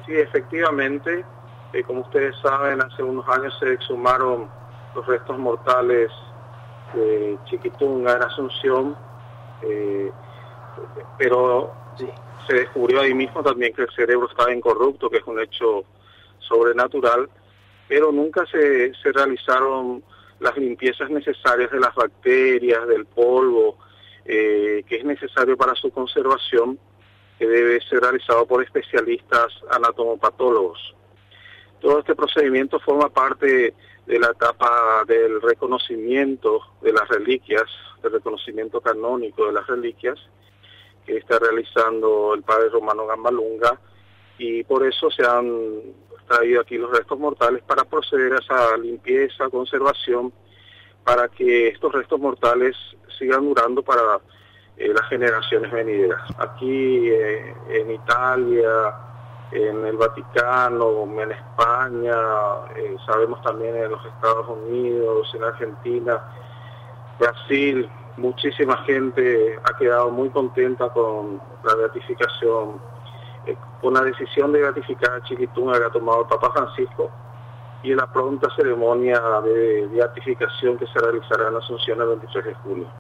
Sí, efectivamente, como ustedes saben, hace unos años se exhumaron los restos mortales de Chiquitunga en Asunción, pero Sí. se descubrió ahí mismo también que el cerebro estaba incorrupto, que es un hecho sobrenatural, pero nunca se realizaron las limpiezas necesarias de las bacterias, del polvo, que es necesario para su conservación, que debe ser realizado por especialistas anatomopatólogos. Todo este procedimiento forma parte de la etapa del reconocimiento de las reliquias, del reconocimiento canónico de las reliquias, que está realizando el padre Romano Gambalunga, y por eso se han traído aquí los restos mortales para proceder a esa limpieza, conservación, para que estos restos mortales sigan durando para las generaciones venideras. Aquí en Italia, en el Vaticano, en España, sabemos también en los Estados Unidos, en Argentina, Brasil, muchísima gente ha quedado muy contenta con la beatificación, con la decisión de beatificar a Chiquitunga que ha tomado el Papa Francisco, y en la pronta ceremonia de beatificación que se realizará en Asunción el 23 de julio.